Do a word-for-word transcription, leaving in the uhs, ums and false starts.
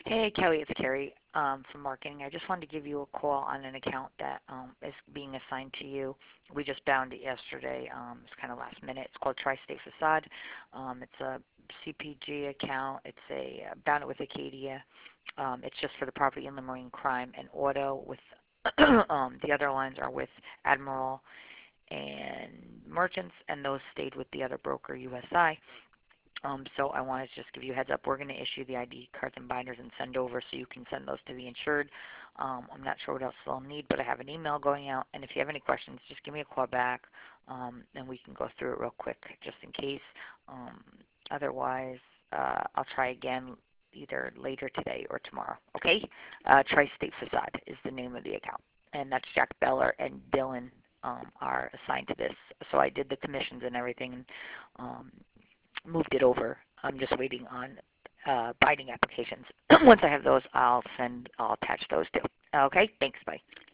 Hey Kelly, it's Carrie um, from marketing. I just wanted to give you a call on an account that um, is being assigned to you. We just bound it yesterday. Um, it's kind of last minute. It's called Tri-State Facade. Um, it's a C P G account. It's a uh, bound it with Acadia. Um, it's just for the property, inland marine crime, and auto. With um, the other lines are with Admiral and Merchants, and those stayed with the other broker, U S I. Um, so I wanted to just give you a heads up. We're going to issue the I D cards and binders and send over so you can send those to the insured. Um, I'm not sure what else they'll need, but I have an email going out. And if you have any questions, just give me a call back, um, and we can go through it real quick just in case. Um, otherwise, uh, I'll try again either later today or tomorrow. Okay? Uh, Tri-State Facade is the name of the account. And that's Jack Beller and Dylan um, are assigned to this. So I did the commissions and everything. Um, moved it over. I'm just waiting on uh, binding applications. Once I have those, I'll send, I'll attach those too. Okay, thanks, bye.